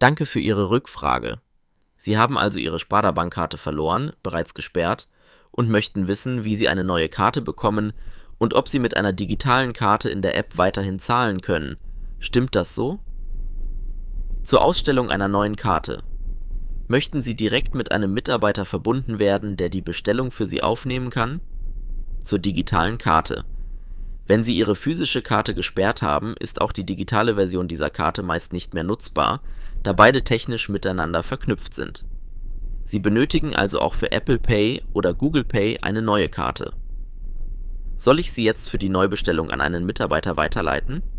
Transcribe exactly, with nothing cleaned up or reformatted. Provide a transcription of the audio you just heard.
Danke für Ihre Rückfrage. Sie haben also Ihre Sparda-Bankkarte verloren, bereits gesperrt, und möchten wissen, wie Sie eine neue Karte bekommen und ob Sie mit einer digitalen Karte in der App weiterhin zahlen können. Stimmt das so? Zur Ausstellung einer neuen Karte. Möchten Sie direkt mit einem Mitarbeiter verbunden werden, der die Bestellung für Sie aufnehmen kann? Zur digitalen Karte. Wenn Sie Ihre physische Karte gesperrt haben, ist auch die digitale Version dieser Karte meist nicht mehr nutzbar, da beide technisch miteinander verknüpft sind. Sie benötigen also auch für Apple Pay oder Google Pay eine neue Karte. Soll ich Sie jetzt für die Neubestellung an einen Mitarbeiter weiterleiten?